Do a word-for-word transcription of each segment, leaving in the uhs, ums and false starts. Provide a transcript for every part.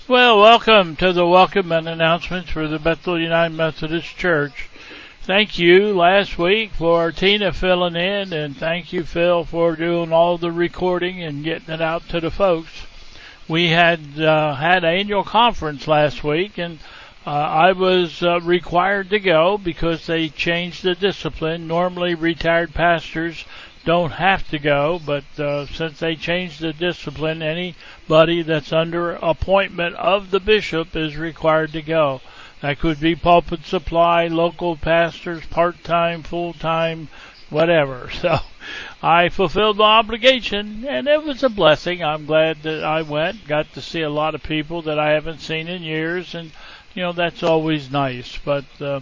Well, welcome to the welcome and announcements for the Bethel United Methodist Church. Thank you last week for Tina filling in, and thank you, Phil, for doing all the recording and getting it out to the folks. We had uh, had annual conference last week, and uh, I was uh, required to go because they changed the discipline. Normally, retired pastors don't have to go, but uh, since they changed the discipline, anybody that's under appointment of the bishop is required to go. That could be pulpit supply, local pastors, part-time, full-time, whatever. So I fulfilled my obligation, and it was a blessing. I'm glad that I went, got to see a lot of people that I haven't seen in years, and, you know, that's always nice. But uh,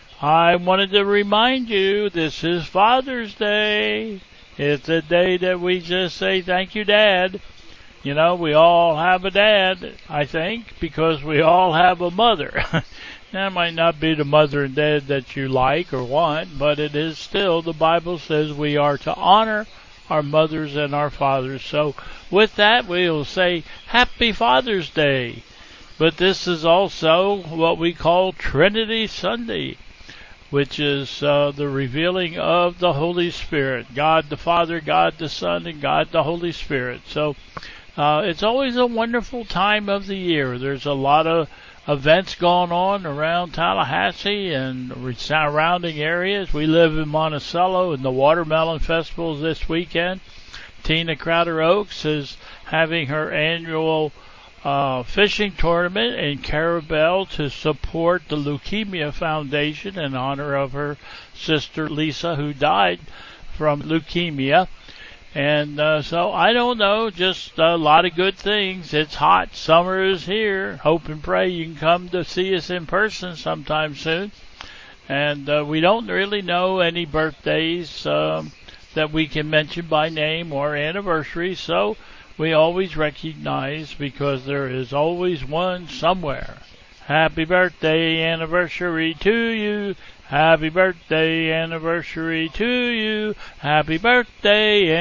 I wanted to remind you, this is Father's Day. It's a day that we just say, thank you, Dad. You know, we all have a dad, I think, because we all have a mother. That might not be the mother and dad that you like or want, but it is still, the Bible says we are to honor our mothers and our fathers. So with that, we'll say Happy Father's Day. But this is also what we call Trinity Sunday, which is uh, the revealing of the Holy Spirit. God the Father, God the Son, and God the Holy Spirit. So uh, it's always a wonderful time of the year. There's a lot of events going on around Tallahassee and surrounding areas. We live in Monticello, and the Watermelon Festival is this weekend. Tina Crowder Oaks is having her annual uh, fishing tournament in Carabel to support the Leukemia Foundation in honor of her sister Lisa, who died from leukemia. And uh, so I don't know, just a lot of good things. It's hot. Summer is here. Hope and pray you can come to see us in person sometime soon. And uh, we don't really know any birthdays um, that we can mention by name or anniversary, so we always recognize, because there is always one somewhere. Happy birthday anniversary to you. Happy birthday anniversary to you. Happy birthday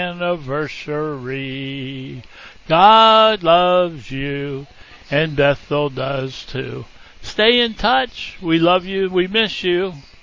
anniversary. God loves you, and Bethel does too. Stay in touch. We love you. We miss you.